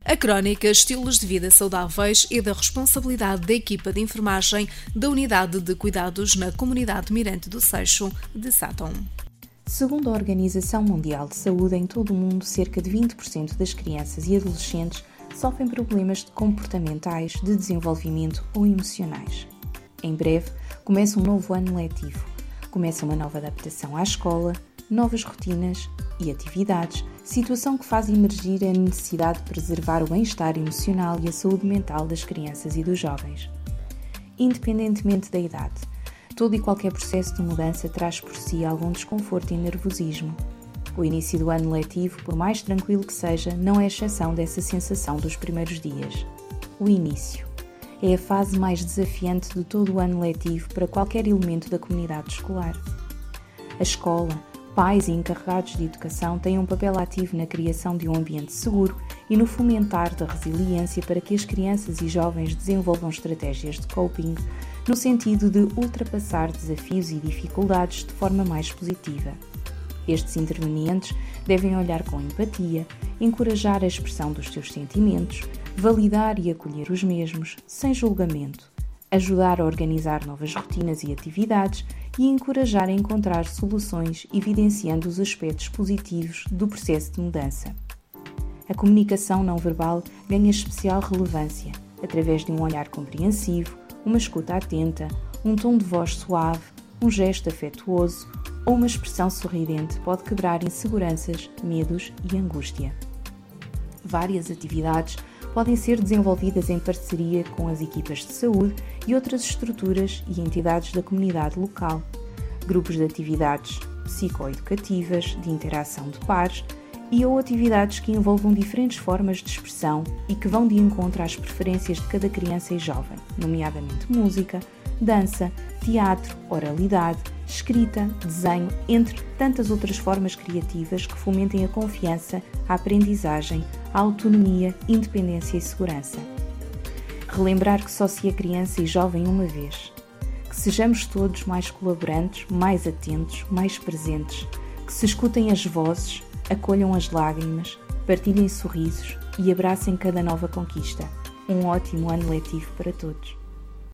A crónica Estilos de Vida Saudáveis é da responsabilidade da equipa de enfermagem da Unidade de Cuidados na Comunidade Mirante do Seixo de Sátão. Segundo a Organização Mundial de Saúde, em todo o mundo, cerca de 20% das crianças e adolescentes sofrem problemas comportamentais, de desenvolvimento ou emocionais. Em breve, começa um novo ano letivo. Começa uma nova adaptação à escola, novas rotinas e atividades, situação que faz emergir a necessidade de preservar o bem-estar emocional e a saúde mental das crianças e dos jovens. Independentemente da idade, todo e qualquer processo de mudança traz por si algum desconforto e nervosismo. O início do ano letivo, por mais tranquilo que seja, não é exceção dessa sensação dos primeiros dias. O início é a fase mais desafiante de todo o ano letivo para qualquer elemento da comunidade escolar. A escola, pais e encarregados de educação têm um papel ativo na criação de um ambiente seguro e no fomentar da resiliência para que as crianças e jovens desenvolvam estratégias de coping no sentido de ultrapassar desafios e dificuldades de forma mais positiva. Estes intervenientes devem olhar com empatia, encorajar a expressão dos seus sentimentos, validar e acolher os mesmos, sem julgamento, ajudar a organizar novas rotinas e atividades e encorajar a encontrar soluções evidenciando os aspectos positivos do processo de mudança. A comunicação não verbal ganha especial relevância através de um olhar compreensivo, uma escuta atenta, um tom de voz suave, um gesto afetuoso ou uma expressão sorridente pode quebrar inseguranças, medos e angústia. Várias atividades podem ser desenvolvidas em parceria com as equipas de saúde e outras estruturas e entidades da comunidade local. Grupos de atividades psicoeducativas, de interação de pares ou atividades que envolvam diferentes formas de expressão e que vão de encontro às preferências de cada criança e jovem, nomeadamente música, dança, teatro, oralidade, escrita, desenho, entre tantas outras formas criativas que fomentem a confiança, a aprendizagem, a autonomia, independência e segurança. Relembrar que só se é criança e jovem uma vez. Que sejamos todos mais colaborantes, mais atentos, mais presentes, que se escutem as vozes, acolham as lágrimas, partilhem sorrisos e abracem cada nova conquista. Um ótimo ano letivo para todos.